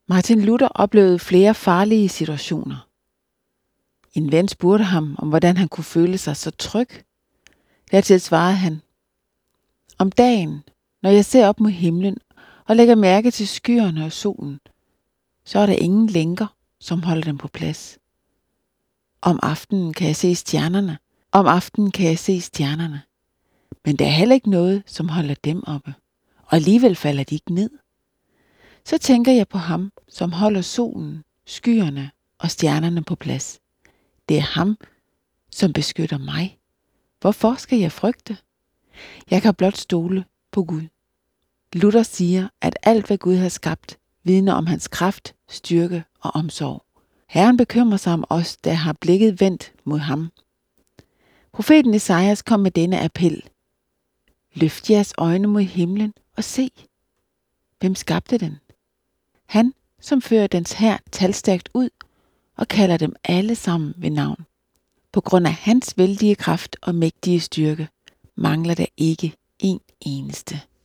Martin Luther oplevede flere farlige situationer. En ven spurgte ham, om hvordan han kunne føle sig så tryg. Dertil svarede han: om dagen, når jeg ser op mod himlen og lægger mærke til skyerne og solen, så er der ingen lænker, som holder dem på plads. Om aftenen kan jeg se stjernerne. Men der er heller ikke noget, som holder dem oppe. Og alligevel falder de ikke ned. Så tænker jeg på ham, som holder solen, skyerne og stjernerne på plads. Det er ham, som beskytter mig. Hvorfor skal jeg frygte? Jeg kan blot stole på Gud. Luther siger, at alt hvad Gud har skabt, vidner om hans kraft, styrke og omsorg. Herren bekymrer sig om os, der har blikket vendt mod ham. Profeten Esajas kom med denne appel: løft jeres øjne mod himlen og se. Hvem skabte den? Han, som fører dens hær talstærkt ud og kalder dem alle sammen ved navn. På grund af hans vældige kraft og mægtige styrke mangler der ikke en eneste.